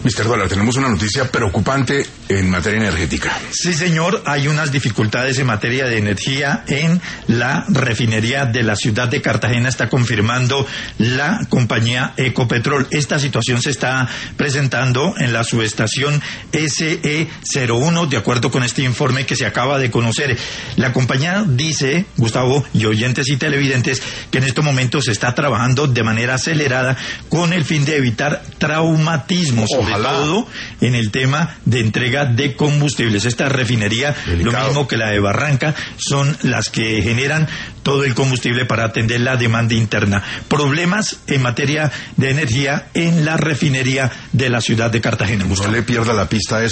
Mr. Dólar, tenemos una noticia preocupante en materia energética. Sí, señor, hay unas dificultades en materia de energía en la refinería de la ciudad de Cartagena, está confirmando la compañía Ecopetrol. Esta situación se está presentando en la subestación SE01, de acuerdo con este informe que se acaba de conocer. La compañía dice, Gustavo, y oyentes y televidentes, que en estos momentos se está trabajando de manera acelerada con el fin de evitar traumatismos, sobre todo en el tema de entrega de combustibles. Esta refinería, lo mismo que la de Barranca, son las que generan todo el combustible para atender la demanda interna. Problemas en materia de energía en la refinería de la ciudad de Cartagena. No le pierda la pista a eso.